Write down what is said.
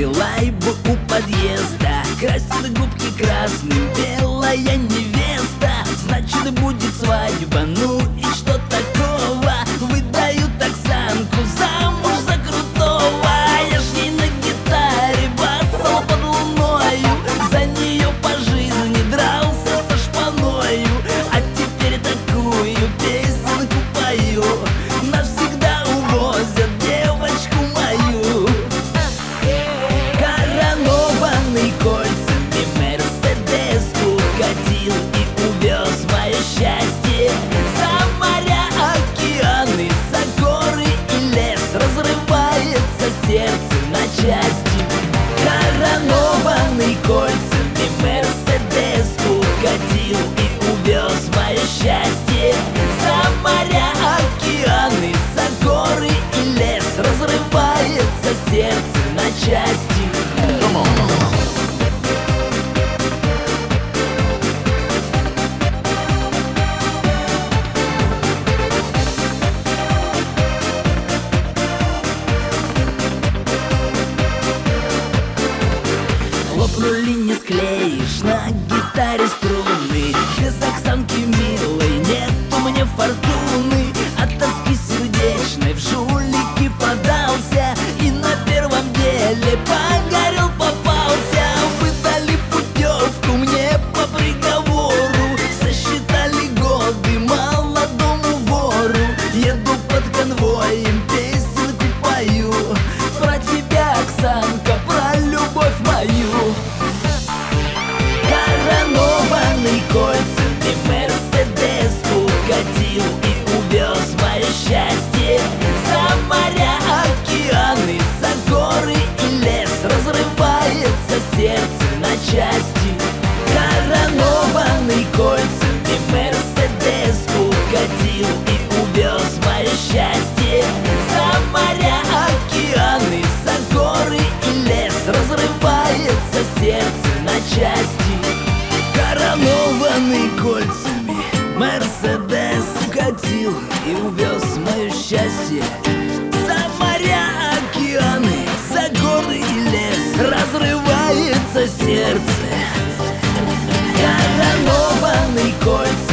лайбу у подъезда. Красит губки красным белая невеста. Значит, будет свадьба, ну и что такого? Выдают Оксанку замуж за крутого. Я ж ей на гитаре бацал под луною, за нее по жизни дрался со шпаною. А теперь такую песенку пою, навсегда увозят девочку мою. Коронованный кольцами Мерседес укатил и увез мое счастье. За моря, океаны, за горы и лес разрывается сердце на части. Коронованный кольцами Мерседес укатил и увез мое счастье. За моря, океаны, за горы и лес разрывается сердце на части. Лопнули, не склеишь на гитаре струны. Без Оксанки милой нету мне фортуны. От тоски сердечной в жулики подался и на первом деле погорел, попался. Выдали путевку мне по приговору, сосчитали годы молодому вору. Еду под конвоем, песенку пою про тебя, Оксанка, про любовь мою. Коронованный кольцами Мерседес укатил и увез мое счастье. За моря, океаны, за горы и лес разрывается сердце на части. Коронованный кольцами Мерседес укатил и увез мое счастье. За моря, океаны, за горы и лес разрывается сердце на части. Коронованный кольцами Мерседес укатил и увез мое счастье. За моря, океаны, за горы и лес разрывается сердце. Коронованный кольцами